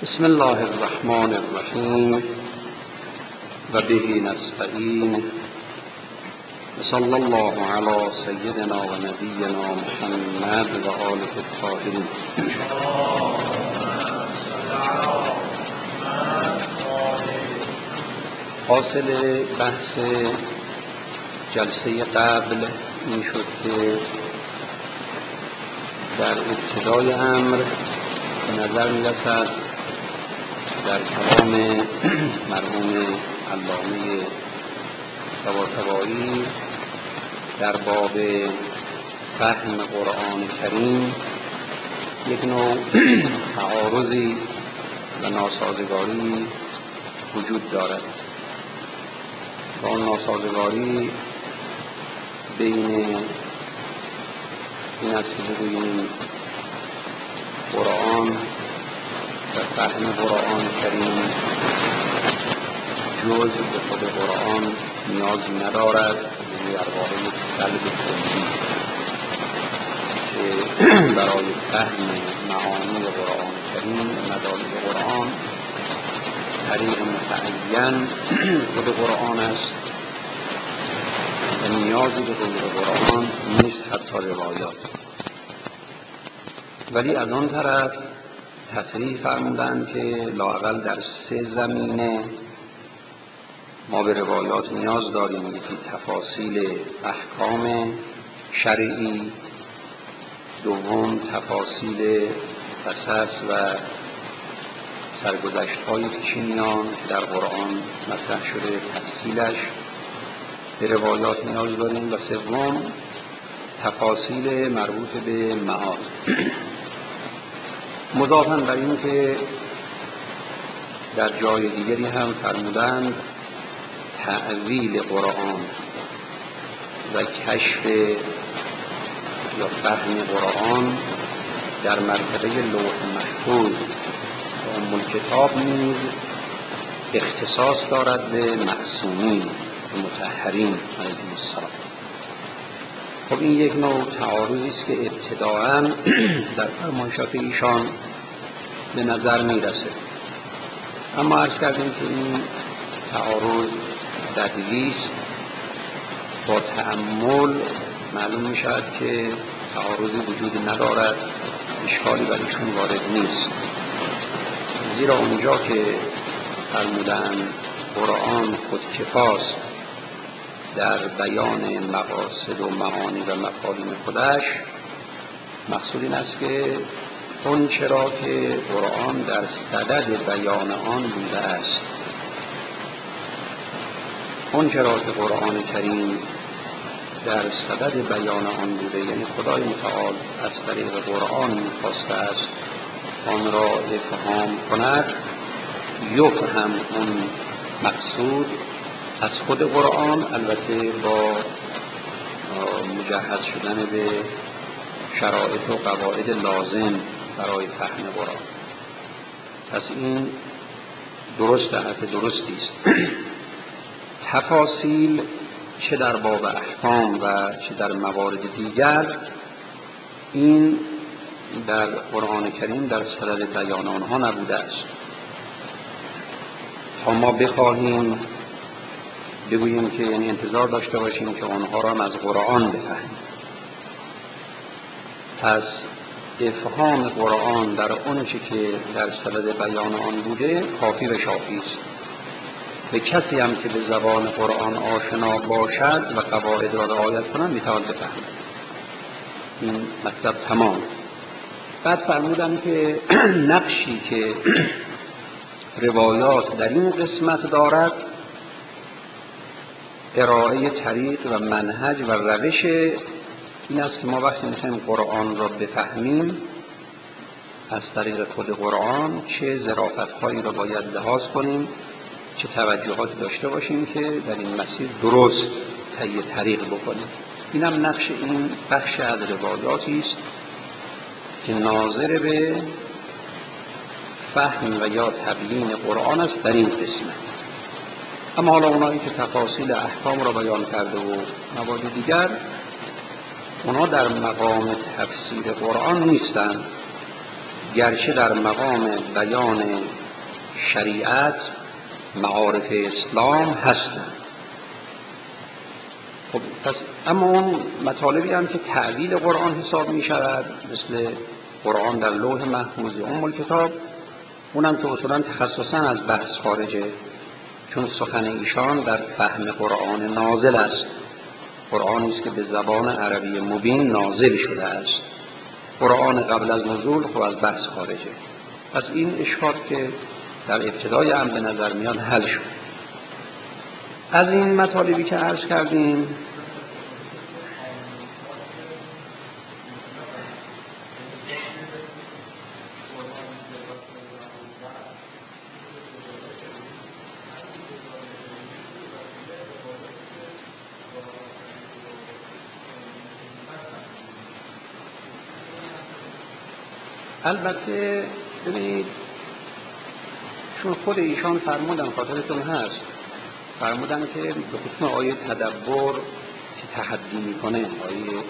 بسم الله الرحمن الرحیم و به نستعین صلی الله علی سیدنا و نبینا محمد و آله الطاهرین. حاصل بحث جلسه قبل این شد که در ابتدای امر به نظر می‌رسد در کلام مرحوم علامه طباطبایی در باب فهم قرآن کریم یک نوع تعارضی و ناسازگاری وجود دارد و آن ناسازگاری بین این است که بگوییم قرآن و فهم قرآن کریم جز به خود قرآن نیازی ندارد، یعنی در واقع یک قلب کلی که برای فهم معانی قرآن کریم و مدارک قرآن طریق متعین خود قرآن است و نیازی به خود قرآن نیست حتی روایات. ولی از آن طرف تصریح فرمودند که لااقل در 3 زمینه ما به روایات نیاز داریم. یکی تفاصیل احکام شرعی، دوم تفاصیل قصص و سرگذشت‌های پیشینیان که در قرآن مطرح شده تفصیلش به روایات نیاز داریم، و سوم تفاصیل مربوط به معاد. مضافاً بر این که در جای دیگری هم فرمودند تأویل قرآن و کشف یا فهم قرآن در مرتبه لوح محفوظ و ام الکتاب نیز اختصاص دارد به معصومین و مطهرین علیهم السلام. خب این یک نوع تعارضی است که ابتداءً در فرمایشات ایشان به نظر میرسه، اما عرض کردیم که این تعارض بدیهی است. با تأمل معلوم میشود که تعارضی وجود ندارد، اشکالی برایشون وارد نیست، زیرا اونجا که فرمودند قرآن خودکفاست در بیان مقاصد و معانی و مفاهیم خودش، مقصود این است که اون چرا که قرآن در صدد بیان آن بوده است، اون چرا که قرآن کریم در صدد بیان آن بوده، یعنی خدای متعال از طریق قرآن می‌خواسته است آن را افهام کند، یفهم اون مقصود از خود قرآن، البته با مجهز شدن به شرایط و قواعد لازم برای فهم قرآن. پس این درست، حرف درستی است. تفاصیل چه در باب احکام و چه در موارد دیگر، این در قرآن کریم در صدد بیان آنها نبوده است تا ما بخواهیم بگوییم که یعنی انتظار داشته باشیم که آنها را از قرآن بفهمیم. پس افهام قرآن در اون چی که در صدد بیان آن بوده کافی و شافی است. به کسی هم که به زبان قرآن آشنا باشد و قواعد را رعایت کند میتواند بفهمد. این مطلب تمام. بعد فرمودم که نقشی که روایات در این قسمت دارد ارائه طریق و منهج و روش این است که ما وقتی میخوایم قرآن را بفهمیم از طریق خود قرآن چه ظرافت‌هایی را باید لحاظ کنیم، چه توجهاتی داشته باشیم که در این مسیر درست طی طریق بکنیم. اینم نقش این بخش از روایاتی است که ناظر به فهم و یا تبیین قرآن است در این قسمت. اما حالا اونایی که تفاصیل احکام را بیان کرده و موارد دیگر، اونا در مقام تفسیر قرآن نیستند، گرچه در مقام بیان شریعت معارف اسلام هستند. خب پس اما اون مطالبی هم که تعویل قرآن حساب می شود، مثل قرآن در لوح محفوظ ام الکتاب، اونم که اصولا تخصصا از بحث خارجه، چون سخن ایشان در فهم قرآن نازل است. قرآنی است که به زبان عربی مبین نازل شده است. قرآن قبل از نزول خب از بحث خارجه. پس این اشکال که در ابتدای هم به نظر میاد حل شد. از این مطالبی که عرض کردیم البته ببینید، چون خود ایشان فرمودن، خاطرتون هست، فرمودن که به خصوص آیه تدبر که تحدی میکنه، آیه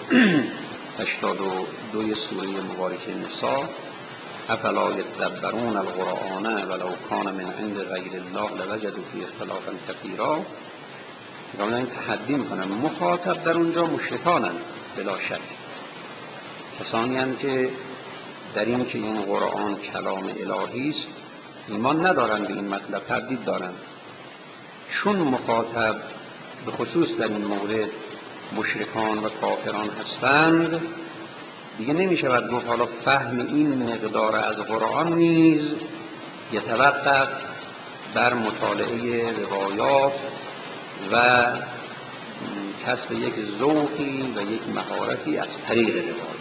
82 سوره مبارکه نساء، افلا یتدبرون القرآن ولو کان من عند غیر الله لوجدوا فیه اختلافا کثیرا، میگن این تحدی میکنن. مخاطب در اونجا مشرکانن بلا شک، کسانی هستند که در این که این قرآن کلام الهی است ایمان ندارن، به این مطلب تردید دارن. چون مخاطب به خصوص در این مورد مشرکان و کافران هستند، دیگه نمیشه باید گفت حالا فهم این مقدار از قرآن نیز یتوقف بر مطالعه روایات و کسب یک ذوقی و یک مهارتی از طریق روایات.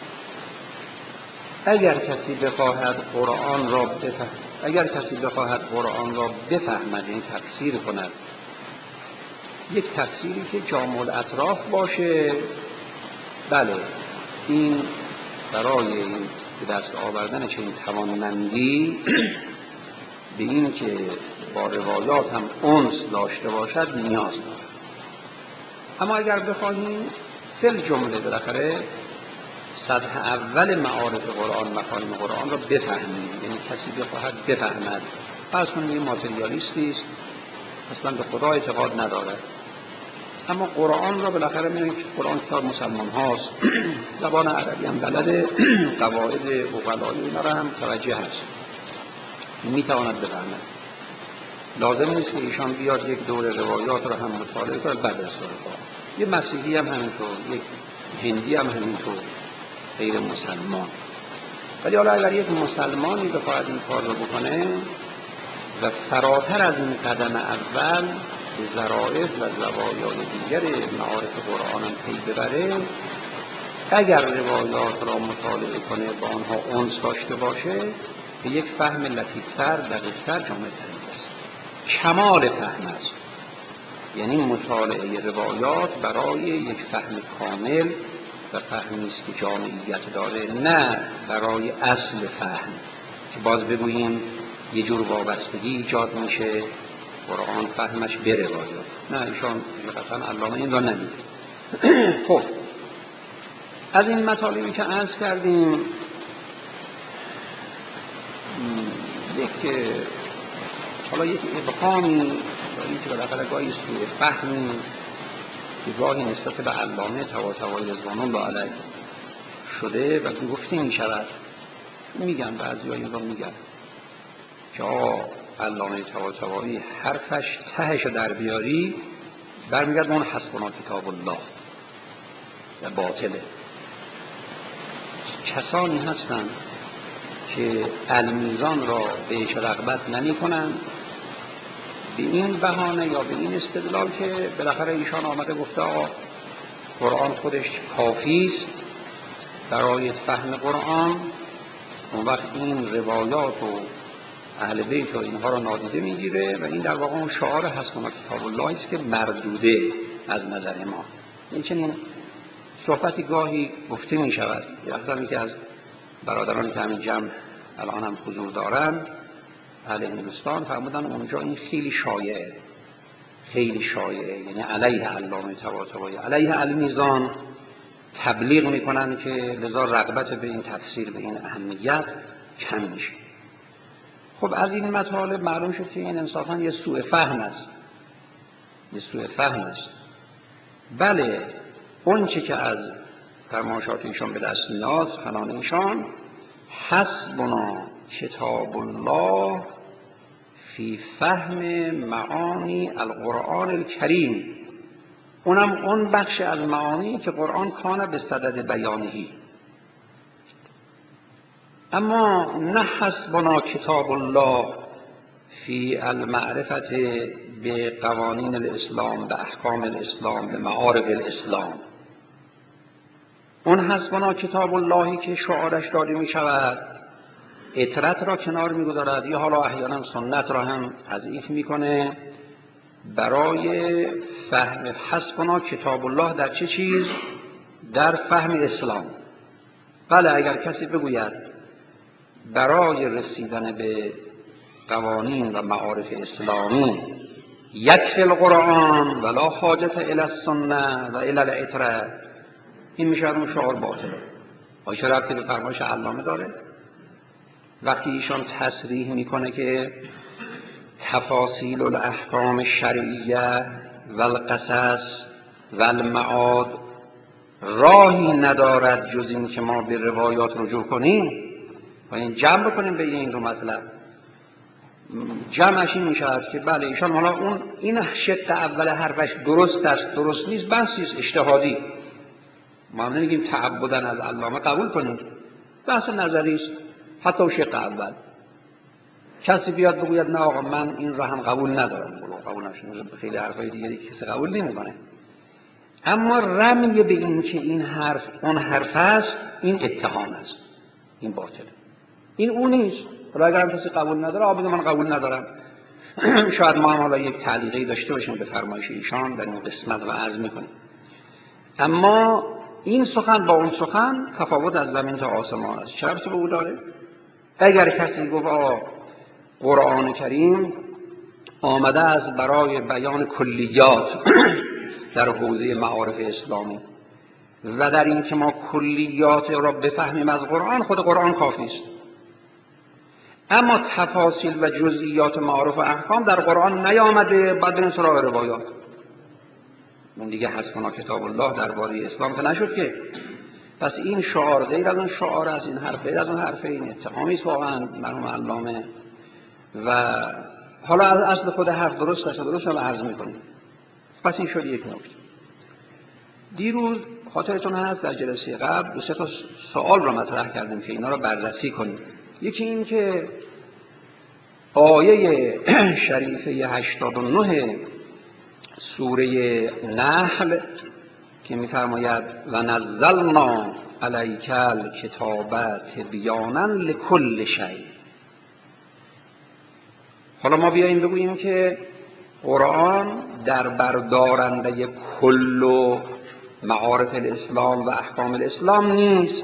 اگر کسی بخواهد قرآن را بفهمد، این تفسیر کند، یک تفسیری که جامع الاطراف باشه، بله، این برای به دست آوردن چنین توانمندی به این که با روایات هم انس داشته باشد نیاز دارد. اما اگر بخواهیم فی الجمله بالاخره سطح اول معارف قرآن، مفاهیم قرآن را بفهمیم، یعنی کسی بخواهد بفهمد، فرض کنیم یه ماتریالیستی است، اصلا به خدا اعتقاد ندارد، اما قرآن را بالاخره می‌بینیم که قرآن کتاب مسلمان هاست، زبان عربی هم بلده، قواعد عقلایی اینا را هم توجه هست، میتواند بفهمد. لازم نیست که ایشان بیاد یک دور روایات را هم مطالعه کنه بعد از قرآن. یه مسیحی هم همینطور، یک هندی هم همینطور، غیر مسلمان. ولی حالا اگر یک مسلمانی بخواهد این کار رو بکنه و فراتر از این قدم اول به ظرایف و زوایای دیگر معارف قرآن هم پی ببره، اگر روایات را مطالعه کنه، با آنها انس داشته باشه، به یک فهم لطیفتر، دقیقتر، جامع‌تر می‌رسه. کمال فهم است، یعنی مطالعه روایات برای یک فهم کامل و فهمی است که جامعیت داره، نه برای اصل فهم که باز بگوییم یه جور وابستگی ایجاد میشه، قرآن فهمش به روایات. نه، ایشان قطعا علامه این را نمیده. خب از این مطالبی که عرض کردیم، حالا یک ابهامی داریم که بالاخره گاهی سوء فهمی که گاهی نسبت به علامه طباطبایی رضوان الله علیه شده و گفته می شود، میگن بعضی ها این رو میگن که علامه طباطبایی حرفش تهش در بیاری برمیگرد اون حسبنا کتاب الله و باطله. کسانی هستند که المیزان را بهش رغبت نمی کنند به این بهانه یا به این استدلال که بالاخره ایشان آمده گفته قرآن خودش کافی است برای فهم قرآن، اون وقت این روایات و اهل بیت و اینها را نادیده میگیره و این در واقع اون شعار حسبنا کتاب الله است که مردوده از نظر ما. این چنین صحبتی گاهی گفته می شود. یکی از برادرانی که همین جمع الان هم حضور دارن، اهل هندوستان، فرمودن اونجا این خیلی شایعه، یعنی علیه علامه طباطبایی، علیه المیزان تبلیغ میکنن که لذا رغبت به این تفسیر به این اهمیت کم میشه. خب از این مطالب معلوم شد که این انصافاً یه سوء فهم است. بله، اون چی که از فرمایشات ایشان به دست میاد، سخنان ایشان، حسبنا کتاب الله فی فهم معانی القرآن الکریم، اونم اون بخش از معانی که قرآن کان به صدد بیانهی. اما نه حسبنا کتاب الله فی المعرفت به قوانین الاسلام، به احکام الاسلام، به معارف الاسلام. اون حسبنا کتاب اللهی که شعارش داده می شود اطرت را کنار می گذارد یا حالا احیانا سنت را هم تضعیف می کنه برای فهم حسبنا کتاب الله در چه چیز؟ در فهم اسلام. بله، اگر کسی بگوید برای رسیدن به قوانین و معارف اسلامی یکفی القرآن ولا حاجت الی السنه و الی العتره، این میشه اون شعار باطله. چه ربطی به فرمایش علامه داره؟ وقتی ایشان تصریح میکنه که تفاصیل الاحکام الشرعیه و القصص و المعاد راهی ندارد جز این که ما به روایات رجوع کنیم و این جمع بکنیم به این دو مطلب. جمعش این میشه که بله ایشان حالا این شق اول حرفش درست است درست نیست، بحثی است اجتهادی. ما هم نمیگیم تعبدن از علامه قبول کنیم، بحث نظری است. حتی اون شق اول کسی بیاد بگوید نه آقا من این را هم قبول ندارم، قبول نشون خیلی حرفای دیگری کسی قبول نمیکنه. اما رمی به این که این حرف اون حرف است، این اتهام است، این باطله، این اون نیست. حالا اگر هم کسی قبول نداره آبده من قبول ندارم. شاید ما هم حالا یک تعلیقی داشته باشیم به فرمایش ایشان در این قسمت و عرض میکنیم. اما این سخن با اون سخن تفاوت از زمین تا آسمان است. چه ربطی به او داره؟ اگر کسی گفت قرآن کریم آمده است برای بیان کلیات در حوزه معارف اسلامی و در این که ما کلیات را بفهمیم از قرآن، خود قرآن کافی است. اما تفاصیل و جزئیات معارف و احکام در قرآن نیامده، بعد بریم سراغ روایات. من دیگه حسبنا کتاب الله درباره اسلام که نشد که. پس این شعار غیر از اون شعار است، این حرف غیر از اون حرفه، این اتهامی است واقعا مرحوم علامه. و حالا از اصل خود حرف درست است، درست رو عرض می‌کنیم. پس این شد یک نکته. دیروز خاطرتون هست در جلسه قبل دو سه تا سوال رو مطرح کردیم که اینا رو بررسی کنیم. یکی این که آیه شریفه 89 سوره نحل که می‌فرماید و نزلنا علیک الکتاب تبیانا لکل شیء. حالا ما بیاییم بگوییم که قرآن در بردارنده کل و معارف الاسلام و احکام الاسلام نیست.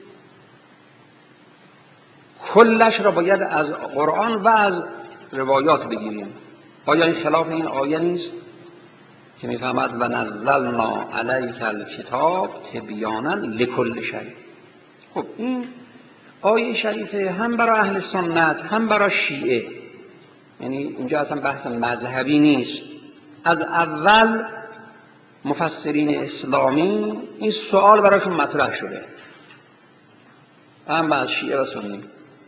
کلش را باید از قرآن و از روایات بگیریم. آیا این خلاف این آیه نیست که میفهمد و نزلنا علیک الکتاب تبیانا لکل شیء؟ خب این آیه شریفه هم برای اهل سنت هم برای شیعه، یعنی اینجا اصلا بحث مذهبی نیست. از اول مفسرین اسلامی این سوال براشون مطرح شده، هم از شیعه و سنی.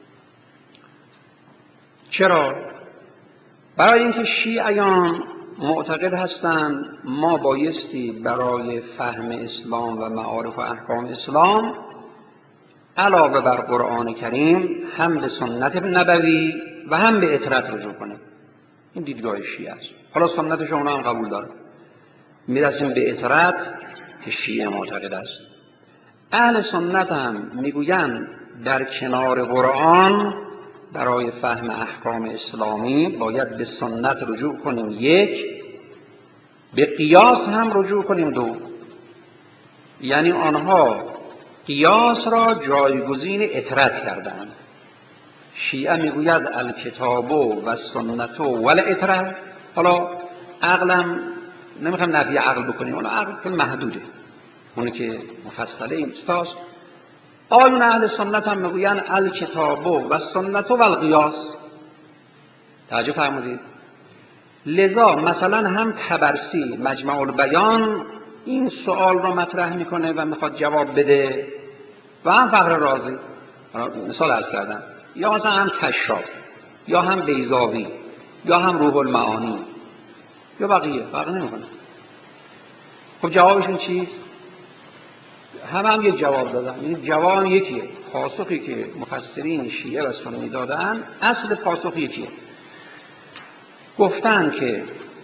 چرا؟ برای اینکه شیعیان معتقد هستند ما بایستی برای فهم اسلام و معارف و احکام اسلام علاوه بر قرآن کریم هم به سنت نبوی و هم به اطرت رجوع کنیم. این دیدگاه شیعه است. حالا سنتش اونا هم قبول داره. میرسیم به اطرت که شیعه معتقد است. اهل سنت هم میگویند در کنار قرآن برای فهم احکام اسلامی باید به سنت رجوع کنیم، یک، به قیاس هم رجوع کنیم، دو. یعنی آنها قیاس را جایگزین اطرت کردند. شیعه میگوید الکتاب و سنت و الاطرت. حالا عقلم نمیخوام نفی عقل بکنیم، اون عقل که محدوده، اونی که مفصله این استاست. آیون اهل سنت هم میگوین الکتاب و سنت و القیاس. توجه فرمودید؟ لذا مثلا هم طبرسی مجمع البیان این سوال را مطرح میکنه و میخواد جواب بده و هم فخر رازی مثال عرض کردم، یا مثلا هم کشاف یا هم بیضاوی یا هم روح المعانی یا بقیه، فرق نمیکنه. خب جوابشون چیست؟ هم یک جواب دادن. این جواب یکیه. پاسخی که مفسرین شیعه و سنی دادن اصل پاسخ یکیه. گفتن که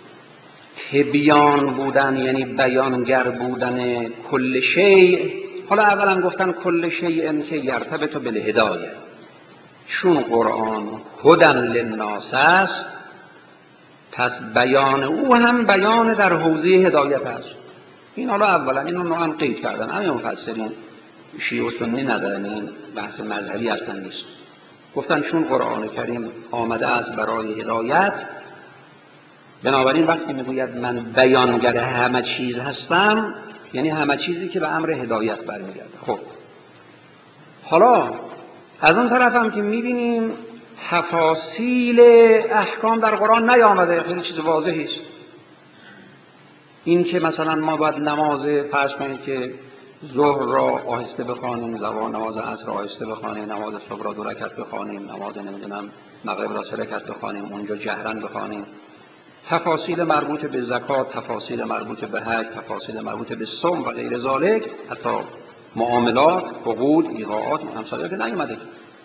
تبیان بودن یعنی بیانگر بودن کل شیء. حالا اولا گفتن کل شیء که یرتبط بالهدایه، چون قرآن هدی للناس است پس بیان او هم بیان در حوزه هدایت است. این حالا اولا اینو نوعا قید کردن، همین مفسرین شیعه و سنی ندارن، این بحث مذهبی اصلا نیست. گفتن چون قرآن کریم آمده است برای هدایت، بنابراین وقتی میگوید من بیانگر همه چیز هستم یعنی همه چیزی که به امر هدایت برمیگرده. خب حالا از اون طرف هم که میبینیم تفاصیل احکام در قرآن نیامده، خیلی چیز واضحی است. این که مثلا ما باید نماز فرض کنیم که ظهر را آهسته بخوانیم، نماز عصر را آهسته بخوانیم، نماز صبح را 2 رکعت بخوانیم، نماز نمیدونم مغرب را 3 رکعت بخوانیم، اونجا جهرا بخوانیم. تفاصیل مربوط به زکات، تفاصیل مربوط به حج، تفاصیل مربوط به صوم و غیر ذالک، حتی معاملات، عقود، ایقاعات، همسایه که نیومده.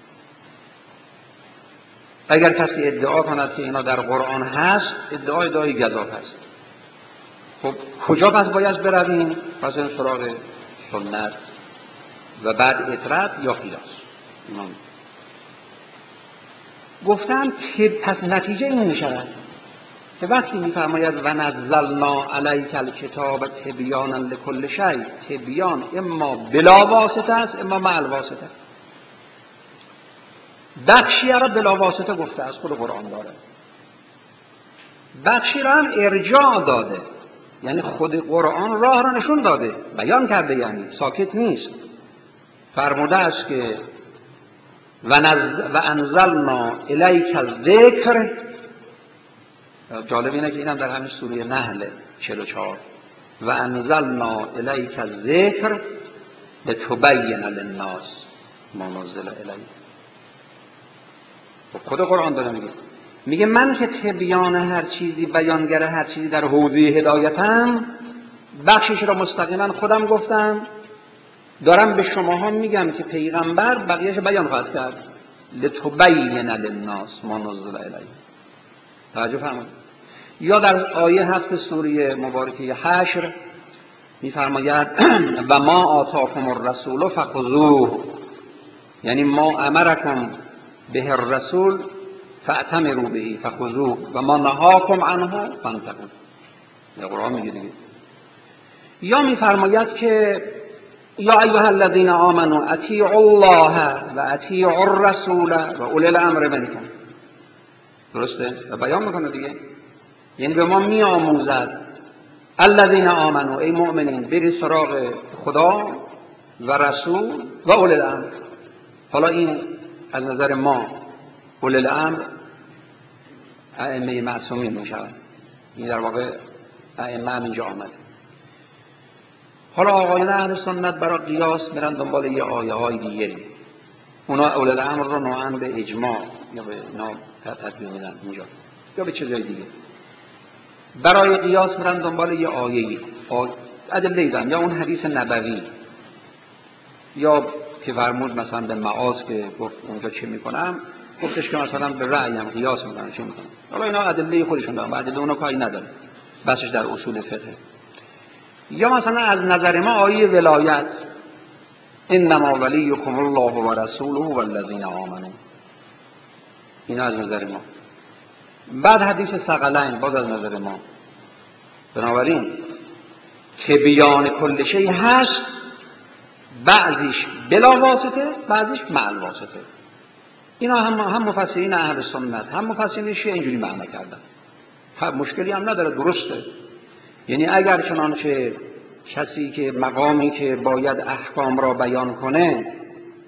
اگر کسی ادعا کند که اینا در قرآن هست، ادعای گزاف هست. خب کجا پس باید برویم؟ پس این سراغ سنت و بعد اطرد یا قیاس. گفتم پس نتیجه این میشود که وقتی میفرماید و نزلنا علیک الکتاب تبیانا لکل شیء، تبیان اما بلا واسطه است اما مع الواسطه. بخشی را بلا واسطه گفته از خود قرآن داره، بخشی را هم ارجاع داده، یعنی خود قرآن راه را نشون داده، بیان کرده، یعنی ساکت نیست. فرموده است که و انزلنا الیک الذکر. جالب اینه که اینم در همین سوره نحل 44 و انزلنا الیک الذکر لتبین للناس ما نزل الیک. خود قرآن داره میگه من که تبیان هر چیزی، بیانگر هر چیزی در حوزه هدایتم، بخشش را مستقیما خودم گفتم، دارم به شماها میگم که پیغمبر بقیهش بیان خواهد کرد. لتبین للناس ما نزل الیک. توجه فرمایید. یا در آیه 7 سوره مبارکه حشر میفرماید و ما آتاکم الرسول فخذوه، یعنی ما امرکم به الرسول فأتمروا به فخذوه و ما نهاکم عنه فانتهوا. یا قرآن میگه دیگه. یا میفرماید که یا ایها الذین آمنوا اطیعوا الله و اطیعوا الرسول و اولی الامر منکم. درسته؟ و بیان میکنه دیگه، یعنی به ما می آموزد الذین آمنوا، ای مؤمنین برید سراغ خدا و رسول و اولی الامر. حالا این از نظر ما اولی الامر ائمه معصومین می شود. این در واقع ائمه هم اینجا آمده. حالا آقایان اهل سنت برای قیاس میرن دنبال یه آیه های دیگه، اونا اولی الامر رو نوعاً به اجماع یا به اینا تطبیق میدن اینجا یا به چیزای دیگه. برای قیاس میرن دنبال یه آیه‌ای، ادله ایدن، یا اون حدیث نبوی، یا که فرمود مثلا به معاذ که گفت اونجا چه میکنم، گفتش که مثلا به رأیم قیاس میکنم چه میکنم. حالا اینا ادله خودشون دارن، ادله اونا کاری نداره، بسش در اصول فقه. یا مثلا از نظر ما آیه ولایت، انما ولیکم الله و رسوله والذین آمنوا، اینا از نظر ما. بعد حدیث ثقلین باز از نظر ما. بنابراین تبیان کل شیء هست، بعضیش بلا واسطه، بعضیش مع الواسطه. اینا هم مفسرین اهل سنت هم مفسرین شیعه اینجوری معنی کردن. مشکلی هم نداره، درسته. یعنی اگر چنانچه کسی که مقامی که باید احکام را بیان کنه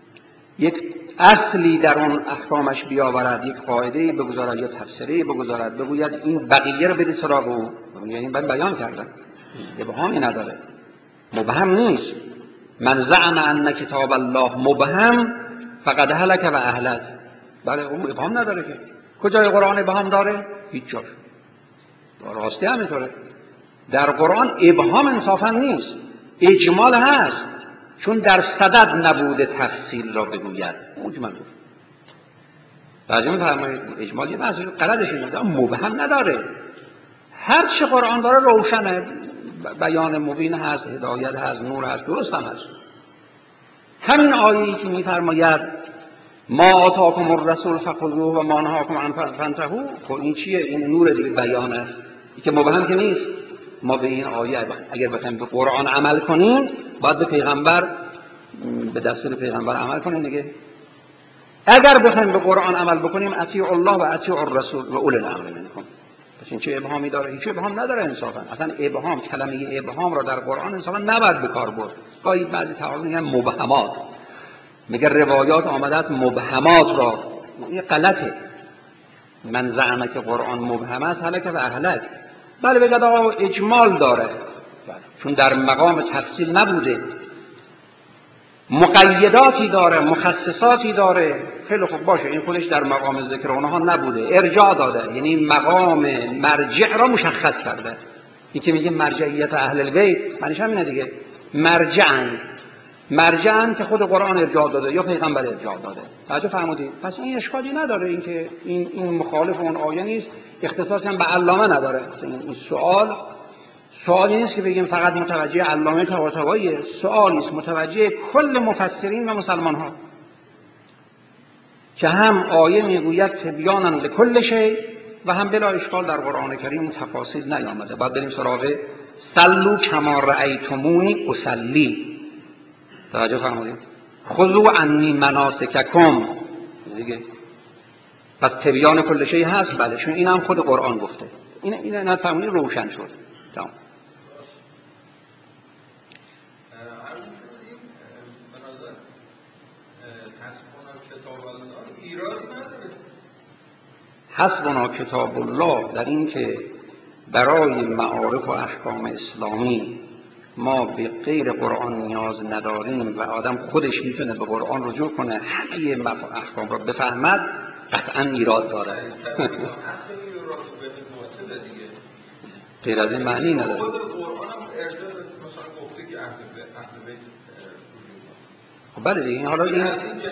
یک اصلی در اون احکامش بیاورد، یک قاعده‌ای بگذارد یا تفسیری بگذارد، بگوید این بقیه رو بدید سراغ او، یعنی باید بیان کردن، ابهامی نداره، مبهم نیست. من زعم ان کتاب الله مبهم فقد هلک و اهلک. بله اون ابهام نداره که. کجای قرآن ابهام داره؟ هیچ جاش. راستی همینطوره. در قرآن ابهام انصافا نیست، اجمال هست، چون در صدد نبوده تفصیل را بگوید، مجمل بود. بعضی می‌فرمایید اجمال یه مسئله غلطش اینه، مبهم نداره. هر چه قرآن داره روشنه، بیان مبین هست، هدایت هست، نور هست، درست هم هست. همین آیه‌ای که می‌فرماید ما آتاکم الرسول فخذوه و ما نهاکم عنه فانتهوا، خب این چیه؟ این نور دیگه، بیان است، این که مبهم که نیست. ما به این آیه اگر بخوایم به قرآن عمل کنیم باید به پیغمبر، به دستور پیغمبر عمل کنیم دیگه. اگر بخوایم به قرآن عمل بکنیم اطیعوا الله و اطیعوا الرسول و اولی الامر منکم. پس این چه ابهامی داره؟ هیچ ابهام نداره انصافا. اصلا ابهام، کلمه ابهام را در قرآن انصافا نباید به کار برد. گاهی بعضی تعارض میگن مبهمات، میگه روایات آمده است مبهمات را، این غلطه. من زعمه که قرآن مبهم است هلک و اهلک. بله بگید آقا اجمال داره، چون در مقام تفصیل نبوده، مقیداتی داره، مخصصاتی داره، خیلی خوب باشه، این خودش در مقام ذکر اونها نبوده، ارجاع داده، یعنی مقام مرجع را مشخص کرده. این که میگه مرجعیت اهل البیت معنیش همینه دیگه، مرجعن که خود قرآن ارجاع داده یا پیغمبر ارجاع داده. توجه فرمودید؟ پس این اشکالی نداره، این که این مخالف اون آیه نیست، اختصاصی هم به علامه نداره. این سوالی نیست که بگیم فقط متوجه علامه طباطباییه، سوالی است متوجه کل مفسرین و مسلمان ها که هم آیه میگوید تبیانا لکل شیء و هم بلا اشکال در قرآن کریم تفاصیل نیامده. بعد بریم سراغ صلوا کما رأیتمونی اصلی. توجه فرمودید؟ خذوا عنی مناسککم دیگه. پس تبیان کل شیء هست، بله، چون این هم خود قرآن گفته. این نفهمونی روشن شد. تمام. حسبنا کتاب الله در این که برای معارف و احکام اسلامی ما به غیر قرآن نیاز نداریم و آدم خودش میتونه به قرآن رجوع کنه همه احکام را بفهمد، قطعا ایراد داره. غیر از این معنی نداره. خب بله دیگه، حالا این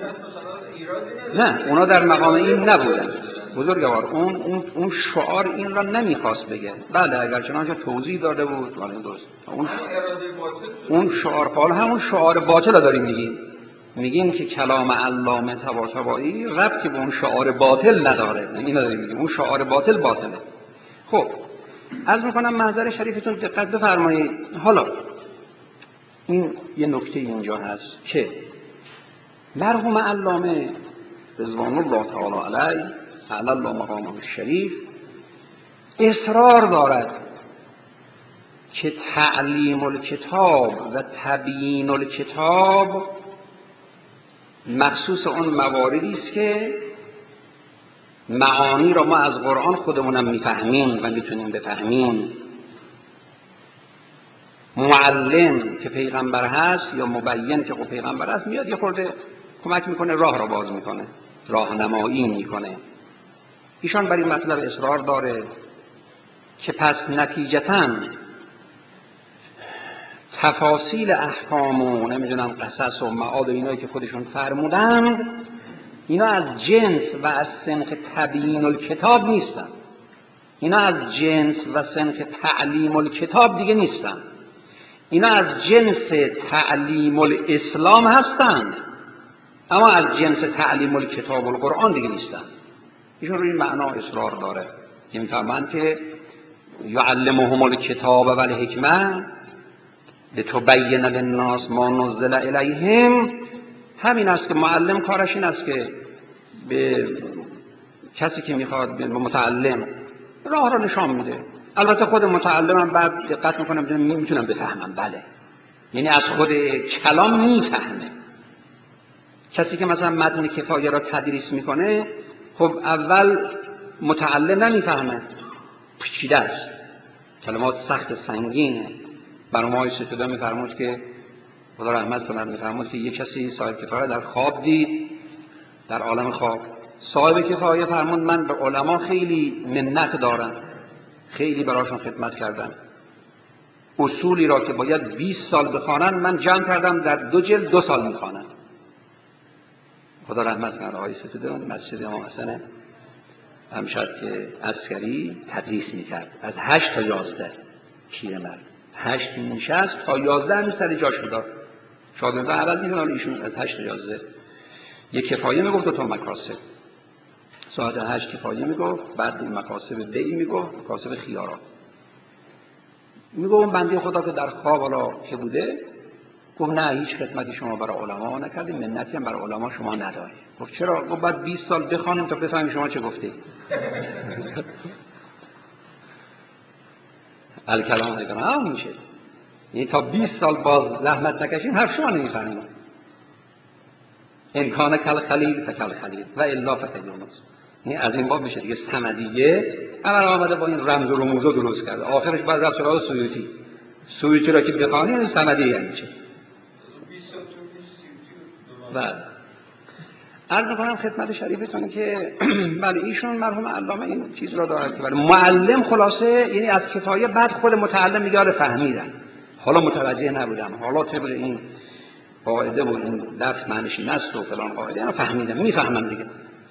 نه، اونا در مقام این نبودن بزرگوار، اون شعار این را نمیخواست بگه. بله اگر چنانچه توضیح داده بود ولی درست، اون شعار قال همون شعار باطل داریم میگیم که کلام علامه طباطبایی ربطی به اون شعار باطل نداره، این داریم میگیم اون شعار باطله. خب عرض میکنم محضر شریفتون دقت بفرمایید. حالا این یه نکته اینجا هست که مرحوم علامه رضوان الله تعالی علیه اعلی الله مقامه الشریف اصرار دارد که تعلیم الکتاب و تبیین الکتاب مخصوص اون مواردی است که معانی را ما از قرآن خودمونم میفهمیم و میتونیم بفهمیم. معلم که پیغمبر هست یا مبین که پیغمبر هست میاد یه خورده کمک میکنه، راه را باز میکنه، راهنمایی میکنه. ایشان بر این مطلب اصرار داره که پس نتیجتاً تفاصیل احکام و نمیدونم قصص و معاد و اینایی که خودشون فرمودند اینا از جنس و از سنخ تبیین الکتاب نیستن، اینا از جنس و سنخ تعلیم الکتاب دیگه نیستن، اینا از جنس تعلیم الاسلام هستند اما از جنس تعلیم الکتاب القرآن دیگه نیستن. ایشون روی این معنا اصرار داره که میفهمند که یعلمهم الکتاب و الحکمه لتبین للناس ما نزل الیهم. همین است که معلم کارش این است که به کسی که میخواد به متعلم راه را نشان میده. البته خود متعلم هم بعد دقت میکنه میتونم بفهمم، بله، یعنی از خود کلام میفهمه، کسی که مثلا متن کفایه را تدریس میکنه، خب اول متعلم نمیفهمه، پیچیده است، کلمات سخت سنگینه. برای ما ستوده میفرمود که خدا رحمت کنه، میفرمود که یک کسی صاحب کفایه در خواب دید، در عالم خواب. صاحب کفایه فرمود من به علما خیلی منت دارم، خیلی براشون خدمت کردم، اصولی را که باید 20 سال بخوانن من جمع کردم در 2 جلد 2 سال میخوانن. خدا رحمت کنه آقای ستوده مسجد امام حسن امشد که عسکری تدریس میکرد، از 8 تا 11 پیرمرد 8 نشست تا 11 هم سر جاش بود. شاگردان عوض میکنن، ایشون از 8 تا 11 یک کفایه میگفت، 2 تا مکاسب. ساعت 8 کفایه میگفت، بعد این مکاسب بیع میگفت، مکاسب خیارات میگفت. اون بنده خدا که در خواب حالا که بوده گفت نه هیچ خدمتی شما برای علما نکردیم، منتی هم برای علما شما ندارید. گفت چرا؟ گفت بعد 20 سال بخوانیم تا بفهمیم شما چه گفتید. الکلام هم میشه، یعنی تا 20 سال باز زحمت نکشیم حرف شما نمیفهمیم. امکان کل خلیل فکل خلیل و الا فکل یونس. یعنی از این باب میشه دیگه. صمدیه اول آمده با این رمز و رموز رو درست کرده، آخرش بعد رفت سراغ سیوطی را که بخوانیم صمدیه یعنی چه. و عرض می‌کنم خدمت شریفتون که بله ایشون مرحوم علامه این چیز را دارد که بله معلم خلاصه یعنی از کفایه بعد خود متعلم میگه فهمیدم، حالا متوجه نبودم، حالا طبق این قاعده و این لفظ معنیش نست و فلان قاعده انا فهمیدم، میفهمم دیگه.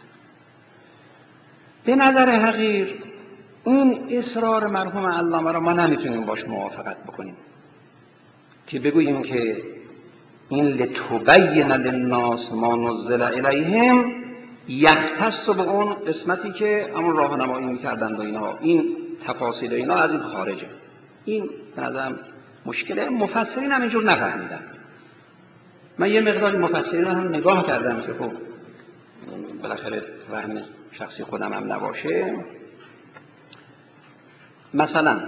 به نظر حقیر این اصرار مرحوم علامه را ما نمیتونیم باش موافقت بکنیم که بگوییم که این لتبین للناس ما نزل الیهم یختص به اون قسمتی که همون راهنمایی میکردند و اینا، این تفاصیل اینا از این خارجه. این به نظرم مشکله. مفسرین هم اینجور نفهمیدن. من یه مقداری مفسرین هم نگاه کردم که خب بالاخره فهم شخصی خودم هم نباشه. مثلا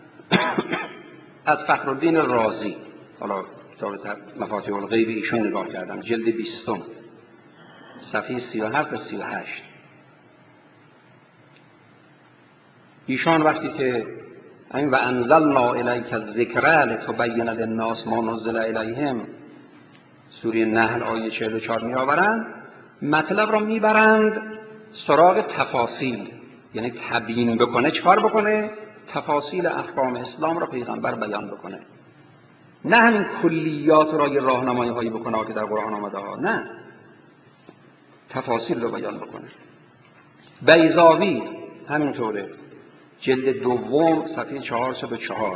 از فخرالدین رازی، حالا کتاب مفاتیح الغیب ایشون نگاه کردم، جلد 20 صفحه 37 تا 38. ایشان وقتی که این و انزلنا الیک الذکر لتبین للناس ما نزل الیهم سوره نحل آیه 44 می آورند، مطلب را میبرند سراغ تفاصیل، یعنی تبیین بکنه. چکار بکنه؟ تفاصیل احکام اسلام را پیغمبر بیان بکنه، نه همین کلیات را یه راهنمایی هایی بکنه که در قرآن آمده ها، نه، تفاصیل رو بیان بکنه. بیضاوی همینطوره، جلد 2 صفحه 404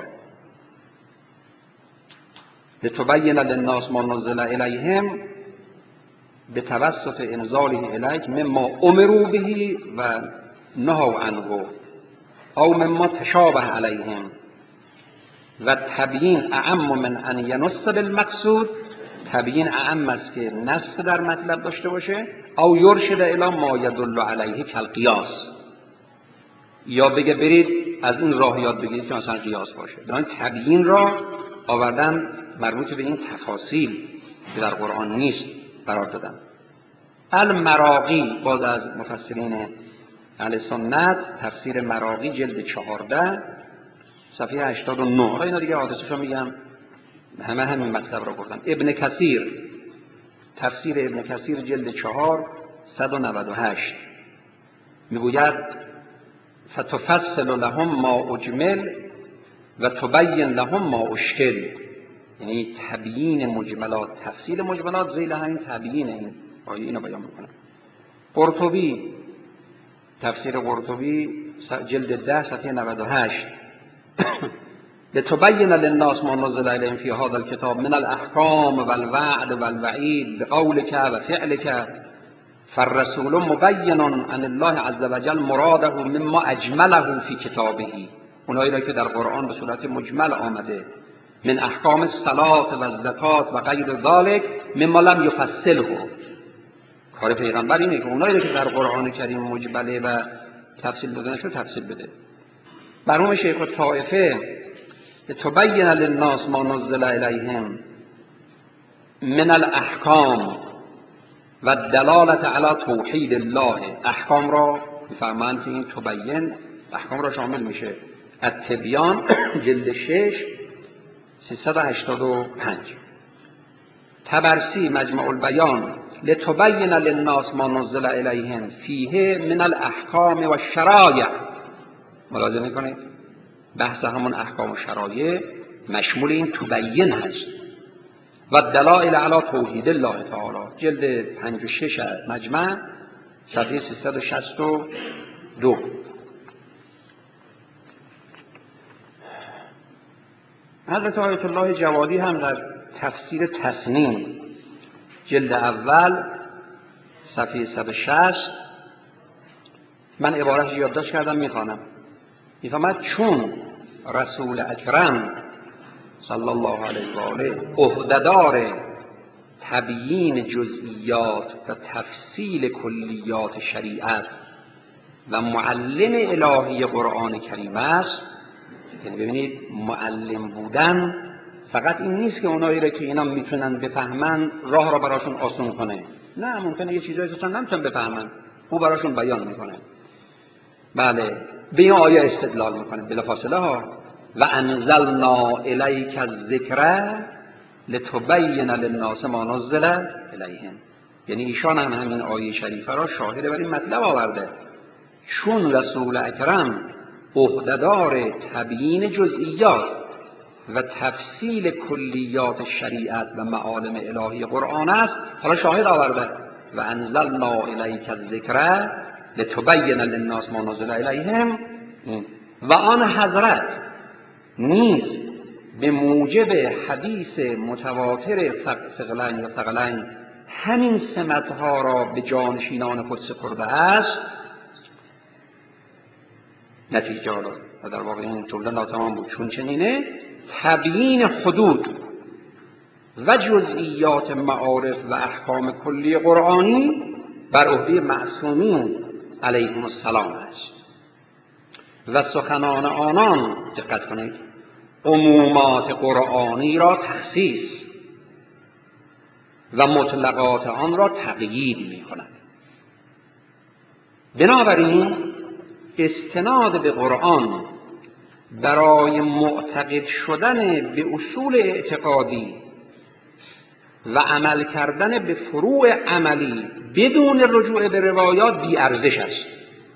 لتبین للناس ما نزل الیهم به توسط انزاله الیک مما امروا به و نهوا عنه او مما تشابه علیهم و تبیین اعم من ان ینص بالمقصود. تبیین اعم است که نص در مطلب داشته باشه، او یرشد الی ما یدل علیه کالقیاس، یا بگه برید از این راه یاد بگیرید که مثلا قیاس باشه. یعنی تبیین را آوردن مربوط به این تفاصیل که در قرآن نیست قرار دادن. المراغی باز از مفسرین اهل سنت، تفسیر مراغی جلد 14 صفحه 89. اینا دیگه حادثه‌ش رو میگم، همین مطلب رو گفتم. ابن کثیر، تفسیر ابن کثیر جلد 4 198 میگوید فتفصل لهم ما اجمل و تبین لهم ما اشکل، یعنی تبیین مجملات، تفصیل مجملات ذیل همین تبیین این آیه اینو بیان میکنه. قرطبی، تفسیر قرطبی جلد 10 صفحه 98 لتبین للناس ما نزل الیهم فی هذا الکتاب من الاحکام والوعد والوعید بقولک و فعلک فالرسول مبین عن الله عز وجل مراده مما اجمله فی کتابه. اونایی را که در قرآن به صورت مجمل آمده، من احکام الصلاة و الزکات و غیر ذلک مما لم یفصله. کار پیغمبر اینه که اونایی را که در قرآن کریم مجمله و تفصیل دادنش رو تفصیل بده. مرحوم شیخ الطائفه تبین للناس ما نزل الیهم من الاحکام و دلالت علی توحید الله، احکام را میفرمایند که این تبین احکام را شامل میشه. التبیان جلد 6 385. طبرسی مجمع البیان لتبین للناس ما نزل الیهم فیه من الاحکام و الشرایع. ملاحظه میکنید بحث همون احکام و شرایع مشمول این تبین هست. و دلائل علی توحید الله تعالی جلد 56 مجمع صفحه 362. حضرت آیت الله جوادی هم در تفسیر تسنیم جلد اول صفحه 160 من عبارت یادداشت کردم میخوانم. میفرماید چون رسول اکرم صلی الله علیه و آله عهده‌دار تبیین جزئیات و تفصیل کلیات شریعت و معلم الهی قرآن کریم است. یعنی ببینید معلم بودن فقط این نیست که اونایی را که اینا میتونن بفهمن راه را براشون آسان کنه، نه، ممکنه یه چیزایی اصلا نمیتونن بفهمن او براشون بیان میکنه. بله، به این آیه استدلال میکنه بلافاصله ها. و انزلنا الیک الذکر لتبین للناس ما نزل الیهم. یعنی ایشان هم همین آیه شریفه را شاهد بر این مطلب آورده. چون رسول اکرم عهده‌دار تبیین جزئیات و تفصیل کلیات شریعت و معالم الهی قرآن است، حالا شاهد آورده و انزلنا الیک الذکر لتبین للناس ما نزل الیهم. و آن حضرت نیز به موجب حدیث متواتر ثقلین و ثقلین همین سمتها را به جانشینان خود سپرده است. نتیجه و در واقع این جمله ناتمام بود، چون چنینه تبیین حدود و جزئیات معارف و احکام کلی قرآنی بر عهده معصومین علیهم السلام است و سخنان آنان، دقت کنید، عمومات قرآنی را تخصیص و مطلقات آن را تقیید می کند. بنابراین استناد به قرآن برای معتقد شدن به اصول اعتقادی و عمل کردن به فروع عملی بدون رجوع به روایات بی ارزش است.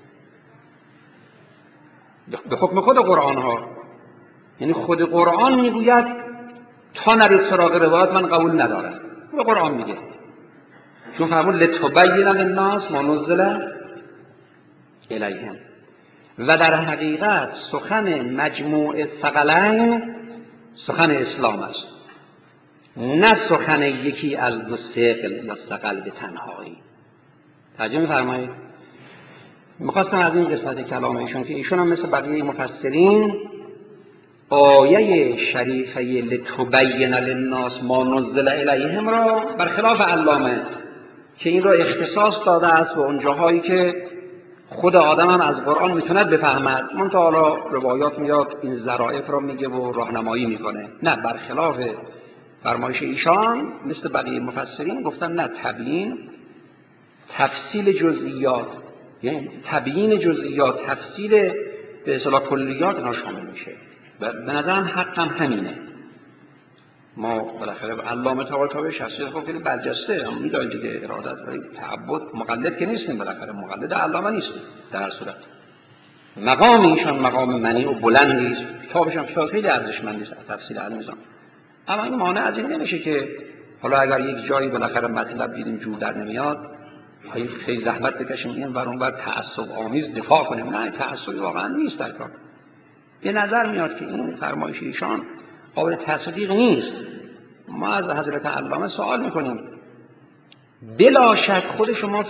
به حکم خود قرآن ها، یعنی خود قرآن میگوید تا نرید سراغ روایات من قبول ندارم. به قرآن میگه، چون فرمود لتبین للناس ما نزل الیهم. و در حقیقت سخن مجموع ثقلین سخن اسلام است، نه سخن یکی از دو ثقل یا ثقل به تنهایی. توجه می‌فرمایید؟ می‌خواستم از این قسمت کلام ایشون که ایشون هم مثل بقیه مفسرین آیه شریفه لتبین للناس ما نزل الیهم را برخلاف علامه که این را اختصاص داده است و اون جاهایی که خود آدم هم از قرآن میتوند بفهمد، منتها حالا روایات میاد این ظرایف را میگه و راهنمایی میکنه، نه، برخلاف فرمایش ایشان مثل بقیه مفسرین گفتن نه، تبیین تفصیل جزئیات، یعنی تبیین جزئیات تفصیل به اصطلاح کلیات اینا شامل میشه. و به نظرم حق هم همینه. ما بالاخره علامه طباطبایی شخصیت خب خیلی برجسته، هم میدونید دیگه، ارادت برای تعبد مقلد که نیستیم، بالاخره مقلد علامه نیستیم. در هر صورت مقام ایشان مقام منی و بلندی است، کتابش هم خیلی ارزشمندی است تفصیل النظام. اما این مانع از این نمیشه که حالا اگر یک جایی بالاخره مطلب دیدیم جور در نمیاد خیلی زحمت بکشیم این ور اون ور تعصب آمیز دفاع کنیم. نه، تعصبی واقعا نیست در کار. به نظر میاد که این فرمایش ایشان قابل تصدیق نیست. ما از حضرت علامه سوال میکنیم. بلا شک خود شما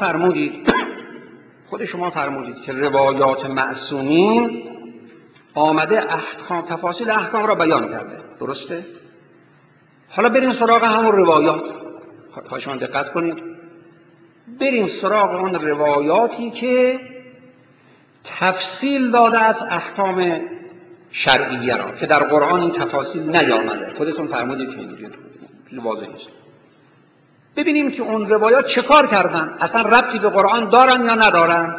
فرمودید که روایات معصومین آمده احکام، تفاصیل احکام را بیان کرده، درسته؟ حالا بریم سراغ همون روایات. خواهش من دقت کنید، بریم سراغ اون روایاتی که تفصیل داده از احکام شرعیه را که در قرآن این تفاصیل نیامده. خودتون فرمودید که اینجوری واضح است. ببینیم که اون روایات چه کار کردن، اصلا ربطی به قرآن دارن یا ندارن.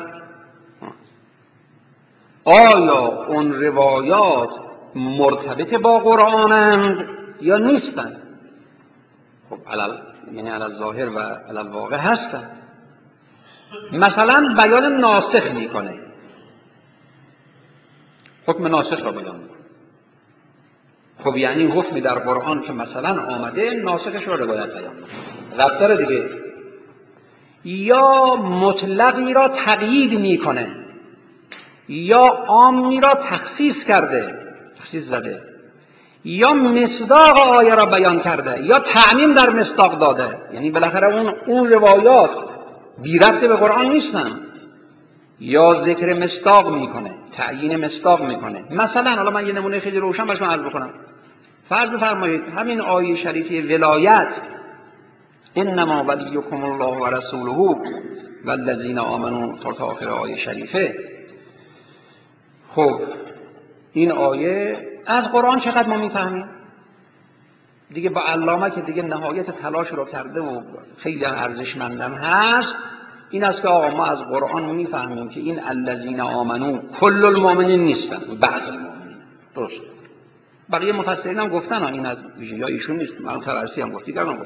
آیا اون روایات مرتبط با قرآنند یا نیستن؟ خب یعنی علی ظاهر و علی واقع هستن. مثلا بیان ناسخ میکنه، حکم ناسخ را بیان میکنه. خب یعنی حکمی در قرآن که مثلا آمده ناسخش را روایت بیان میکنه، ربط داره دیگه. یا مطلقی را تقیید میکنه، یا عامی را تخصیص کرده، تخصیص زده، یا مصداق آیه را بیان کرده، یا تعمیم در مصداق داده. یعنی بالاخره اون روایات بی ربط به قرآن نیستن. یا ذکر مصداق میکنه، تعیین مصداق میکنه. مثلا حالا من یه نمونه خیلی روشن براتون عرض بکنم. فرض فرمایید همین آیه شریفه ولایت، انما ولیکم الله و رسوله والذین آمنوا تا آخر آیه شریفه. خب این آیه از قرآن چقدر ما میفهمیم؟ دیگه با علامه که دیگه نهایت تلاش رو کرده و خیلی ارزشمندم هست، این است که آقا ما از قرآن میفهمیم که این الذین آمنو کل المؤمنین نیستن، بعض المؤمنین. درست. بقیه مفسرین هم گفتن این از یا ایشون نیست، من ترسی هم گفتی گفتم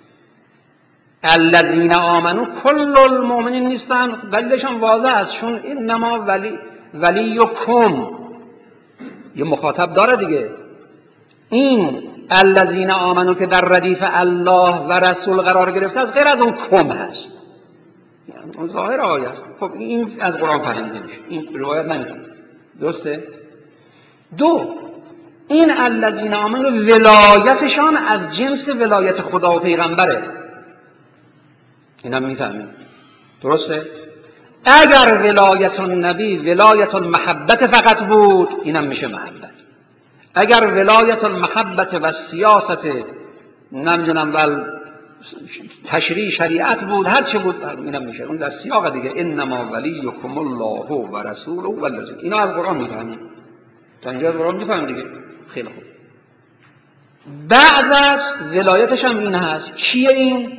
الذین آمنو کل المؤمنین نیستن. دلیلش هم واضح است، چون انما ولیکم یه مخاطب داره دیگه. این الذین آمنو که در ردیف الله و رسول قرار گرفته است غیر از اون کم هست، یعنی اون ظاهر آیه است. خب این از قرآن فهمیده میشه، این روایت نمیتونه. درسته؟ دو، این الذین آمنو ولایتشان از جنس ولایت خدا و پیغمبره، اینا میفهمیم. درسته؟ اگر ولایت النبی ولایت المحبت فقط بود اینم میشه محبت. اگر ولایت المحبت و سیاست نمیدونم تشریع شریعت بود، هر چه بود اینم میشه. اون در سیاق دیگه انما ولیکم الله و رسوله والذین. اینا از قرآن میفهمیم. تا اینجا از قرآن میفهمیم دیگه. خیلی خوب. بعد از ولایتش هم این هست. کیه این؟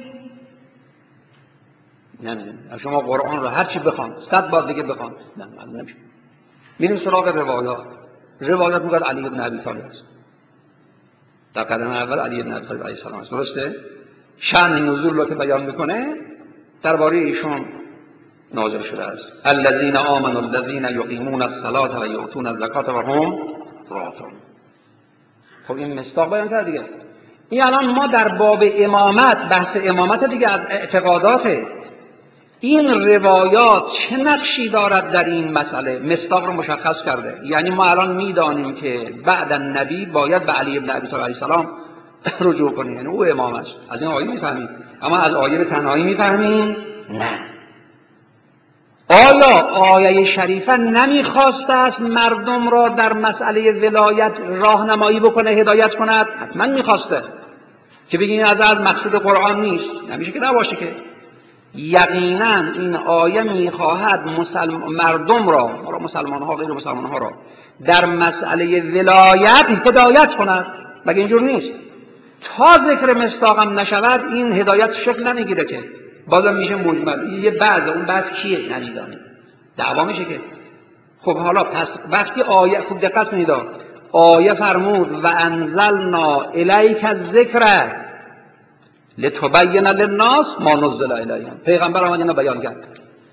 نمیدونم. شما قرآن رو هر چی بخوان 100 بار دیگه بخوان نمیشه. میریم سراغ روایات میگه علی بن ابی طالب است. در قدم اول علی بن ابی طالب علیه السلام است. درسته؟ شأن نزول رو که بیان میکنه درباره ایشون نازل شده است. الذین آمنوا الذین یقیمون الصلاة و یؤتون الزکاة و هم راکعون. خب این مصداق بیان کرد دیگه. این الان ما در باب امامت، بحث امامت دیگه از اعتقاداته. این روایات چه نقشی دارد در این مسئله؟ مصداق رو مشخص کرده. یعنی ما الان میدانیم که بعد النبی باید به علی بن ابی طالب علیه السلام رجوع کنیم، یعنی او امام است. از این آیه میفهمیم. اما از آیه به تنهایی میفهمیم؟ نه. آیا آیه شریفه نمیخواسته است مردم را در مسئله ولایت راهنمایی بکنه، هدایت کند؟ حتما میخواسته. که بگین از مقصود قرآن نیست، نمیشه که نباشه که. یقینا این آیه میخواهد مردم را، مسلمان ها غیر مسلمان ها را در مسئله ولایت هدایت کند. مگه اینجور نیست؟ تا ذکر مصداقم نشود این هدایت شکل نمیگیره که بازم میشه مجمل. یه بعض اون بعض کیه نمیدانه، دعوا میشه که. خب حالا پس وقتی آیه، خوب دقت کنید، آیه فرمود و انزلنا الیک الذکر لتبین للناس ما نزل الیهم. پیغمبر آمد اینو بیان کرد.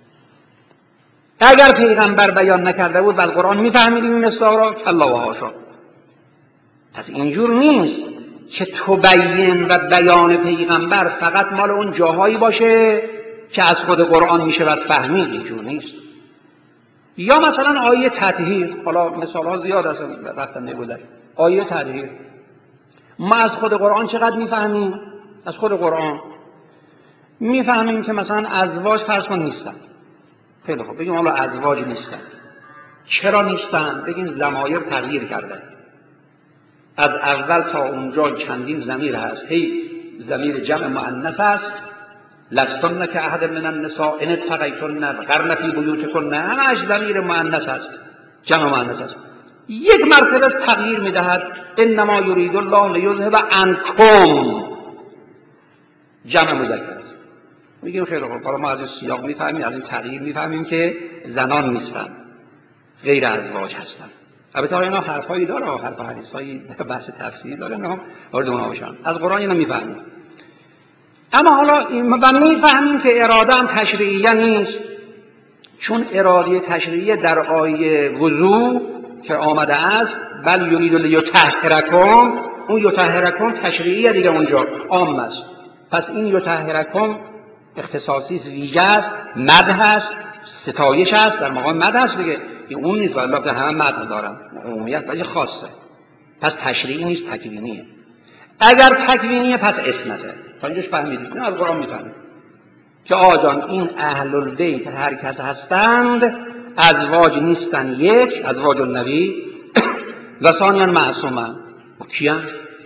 اگر پیغمبر بیان نکرده بود و قرآن میفهمیدیم این مصداق را، کلا و حاشا. پس اینجور نیست که تبین و بیان پیغمبر فقط مال اون جاهایی باشه که از خود قرآن میشه و فهمید. اینجور نیست. یا مثلا آیه تطهیر، حالا مثال ها زیاد است رفتن نگذشت. آیه تطهیر ما از خود قرآن چقدر میفهمیم؟ از خود قرآن میفهمیم که مثلا ازواج فرض کن نیستن. خیلی خوب، بگیم حالا ازواج نیستن. چرا نیستن؟ بگیم ضمایر تغییر کرده. از اول تا اونجا چندین ضمیر هست. هی ضمیر جمع مؤنث است. لستن که احد من النساء ان اتقیتن قرن فی بیوتکن، همش ضمیر مؤنث است، جمع مؤنث است. یک مرتبه تغییر میدهد انما یرید الله لیذهب عنکم جمع مذکر است. میگیم خیلی خوب، حالا ما از این سیاق میفهمیم، از این تغییر میفهمیم که زنان نیستن، غیر ازواج هستن. البته اینا حرفایی داره، حرف حدیثایی بحث تفسیری داره، نه وارد اونها بشن. از قرآن اینا میفهمیم. اما حالا ما میفهمیم که اراده هم تشریعیه نیست، چون اراده تشریعیه در آیه وضو که آمده است بل یرید لیطهرکم، اون یطهرکم تشریعیه دیگه، اونجا عام است. پس این یطهرکم اختصاصی ویژه است، مدح است، ستایش است، در مقام مدح است دیگه. این اون نیست، والله که همه مدح دارن، عمومیت ولی خاصه. پس تشریعی نیست، تکوینیه. اگر تکوینیه پس اسمته. تا اینجاش فهمیدید؟ نه از قرآن میفهمید که آجان این اهل البیت هر کس هستند ازواج نیستن، یک ازواج النبی و ثانیاً معصومن. و کیان؟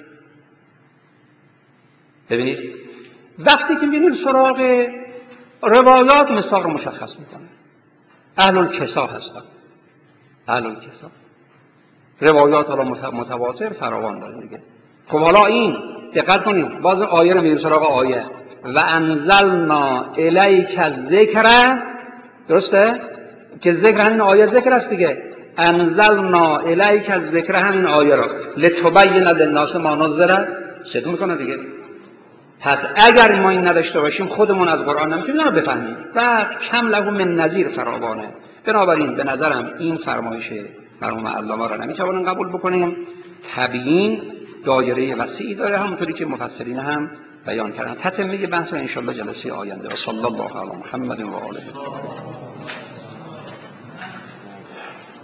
ببینید وقتی که میریم سراغ روایات مصداق رو مشخص میکنه. اهل الکسا هستن، اهل الکسا. روایات حالا متواتر فراوان داره دیگه. خب حالا این دقت کنید، باز آیه رو میریم سراغ آیه و انزلنا الیک الذکر، درسته؟ که ذکر همین آیه ذکر است دیگه. انزلنا الیک الذکر همین آیه رو لتبین للناس ما نزل صدق میکنه دیگه. پس اگر ما این نداشته باشیم خودمون از قرآن نمیتونیم اینو بفهمیم و کم له من نظیر فراوانه. بنابراین به نظرم این فرمایش مرحوم علامه را نمیتوانیم قبول بکنیم. تبیین دایره وسیعی داره، همونطوری که مفسرین هم بیان کردن. تتمه بحث ان شاء الله جلسه آینده. و صلی الله علی محمد و آله.